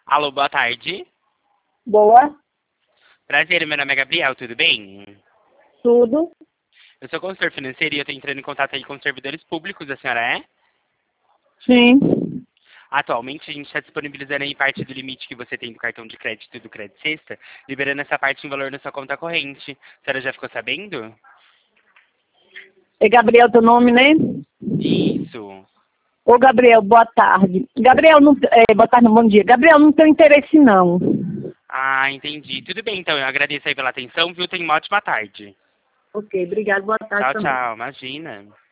Alô, boa tarde. Boa, Prazer, meu nome é Gabriel, tudo bem? tudo. Eu sou consultor financeiro e eu estou entrando em contato aí com os servidores públicos, a senhora é? Sim. Atualmente a gente está disponibilizando aí parte do limite que você tem do cartão de crédito e do crédito sexta, liberando essa parte em valor na sua conta corrente. A senhora já ficou sabendo? É Gabriel teu nome, né? Isso. Ô, Gabriel, boa tarde. Gabriel, não, boa tarde, não, bom dia. Gabriel, não tenho interesse, não. Ah, entendi. Tudo bem, então. Eu agradeço aí pela atenção, viu? Tenha uma ótima tarde. Ok, obrigado, boa tarde Tchau, também. tchau. Imagina.